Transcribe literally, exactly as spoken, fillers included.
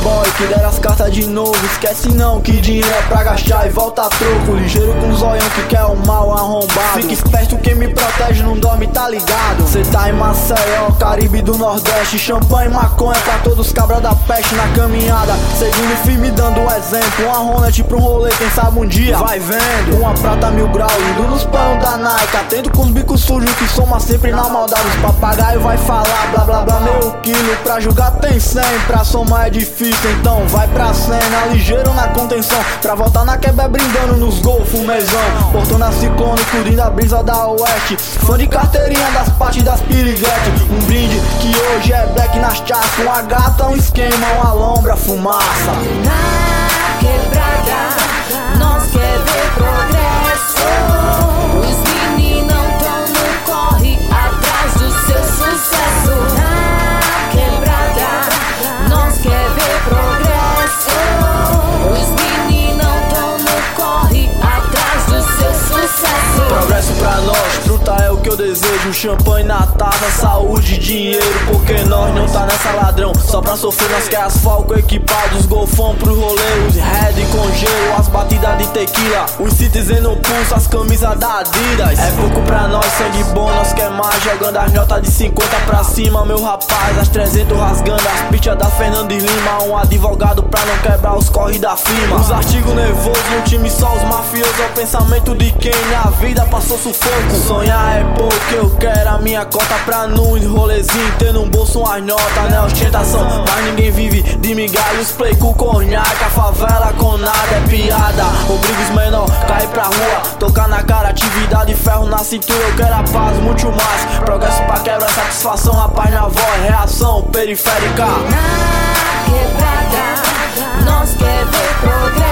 boy que dera as cartas de novo. Esquece não que dinheiro é pra gastar e volta a troco. Ligeiro com zoião que quer o mal arrombado. Fica esperto, quem me protege não dorme, tá ligado? Cê tá em Maceió, Caribe do Nordeste. Champanhe e maconha pra todos cabra da peste na caminhada. Seguindo firme dando um exemplo. Uma Hornet pra um rolê, quem sabe um dia vai vendo. Uma prata mil graus, indo nos panos da Nike. Atento com os bicos sujos que soma sempre na maldade. Os papagaio vai falar blá blá blá meio quilo. Pra julgar tem cem, pra somar é difícil. Então vai pra cena, ligeiro na contenção. Pra voltar na quebra brindando nos golfos, mesão. Portão na ciclone, curtindo a brisa da oeste. Fã de carteirinha das partes das piriguete. Um brinde que hoje é black nas charts. Uma gata, um esquema, uma lombra, fumaça. Na quebrada, nós quer ver progresso. Os meninos tão no corre atrás do seu sucesso. Na quebrada, nós quer ver progresso. Os meninos tão no corre atrás do seu sucesso. Progresso pra nós, fruta é o que eu desejo. Champanhe na taça, saúde e dinheiro. Porque nós não tá nessa ladrão só pra sofrer, nós quer asfalto equipado. Os golfão pro rolê, os red com gelo. As batidas de tequila, os citizen no pulso, as camisas da Adidas. É pouco pra nós, sangue bom, nós quer mais. Jogando as notas de cinquenta pra cima, meu rapaz. As trezentos rasgando, as pichas da Fernando e Lima. Um advogado pra não quebrar os corre da firma. Os artigos nervosos, no time só os mafiosos. É o pensamento de quem na vida passou sufoco. Sonhar é pouco, eu quero a minha cota pra num rolezinho ter no bolso umas notas, né? Ostentação, mas ninguém vive de migalhos. Play com conhaque, a favela com nada é piada. Obriga os menor, cair pra rua, tocar na cara, atividade, ferro na cintura. Eu quero a paz, muito mais. Progresso pra quebra, satisfação, rapaz na voz. Reação periférica. Na quebrada, nós quer ver progresso.